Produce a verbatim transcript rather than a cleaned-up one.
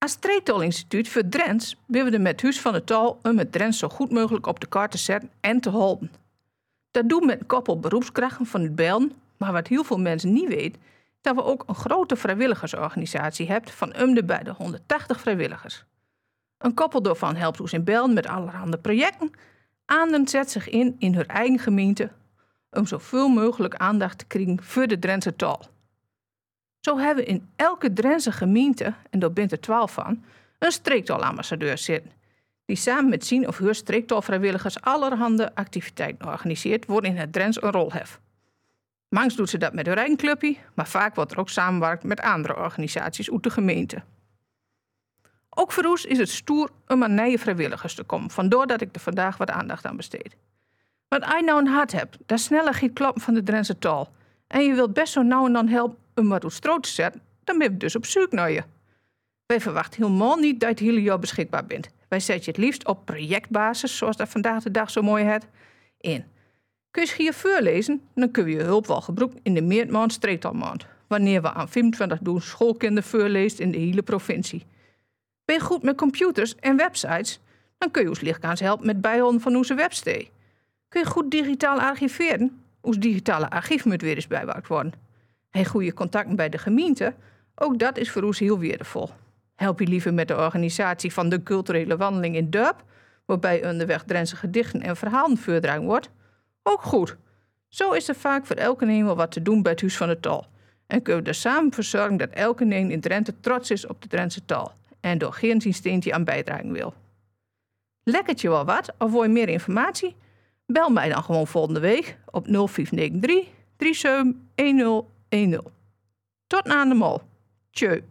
Als streektoolinstituut voor Drents willen we er met Huis van de Tal om het Drents zo goed mogelijk op de kaart te zetten en te helpen. Dat doen we met een koppel beroepskrachten van het Bellen, maar wat heel veel mensen niet weten, dat we ook een grote vrijwilligersorganisatie hebben van om de bij de honderdtachtig vrijwilligers. Een koppel daarvan helpt ons in Bellen met allerhande projecten. Anderen zet zich in in hun eigen gemeente om zoveel mogelijk aandacht te krijgen voor de Drentse taal. Zo hebben we in elke Drentse gemeente, en daar bent er twaalf van, een streektaalambassadeur zitten, die samen met zijn of haar streektaalvrijwilligers allerhande activiteiten organiseert waarin het Drents een rol heeft. Mangs doet ze dat met hun eigen clubje, maar vaak wordt er ook samenwerkt met andere organisaties uit de gemeente. Ook voor ons is het stoer om aan nieuwe vrijwilligers te komen, vandaar dat ik er vandaag wat aandacht aan besteed. Want als je nou een hart hebt, dat sneller giet kloppen van de Drentse taal, en je wilt best zo nou en dan helpen om wat op stroot te zetten, dan ben je dus op zoek naar je. Wij verwachten helemaal niet dat je het hele jaar beschikbaar bent. Wij zetten je het liefst op projectbasis, zoals dat vandaag de dag zo mooi heet, in. Kun je hier voorlezen, dan kun je je hulp wel gebruiken in de meermaand streektaalmaand, wanneer we aan vijfentwintig doen schoolkinderen voorleest in de hele provincie. Ben je goed met computers en websites, dan kun je ons lichtkaans helpen met bijhouden van onze webstee. Kun je goed digitaal archiveren, ons digitale archief moet weer eens bijgewerkt worden. Heb je goede contacten bij de gemeente, ook dat is voor ons heel waardevol. Help je liever met de organisatie van de culturele wandeling in Dorp, waarbij onderweg Drentse gedichten en verhalen voordragen wordt, ook goed. Zo is er vaak voor elke een wel wat te doen bij het Huis van de Taal. En kunnen we er samen voor zorgen dat elke een in Drenthe trots is op de Drentse taal en door geen zijn steentje aan bijdragen wil. Lekkert je wel wat of wil je meer informatie? Bel mij dan gewoon volgende week op nul vijf negen drie, drie zeven een nul een nul. Tot na de mol. Tjeu.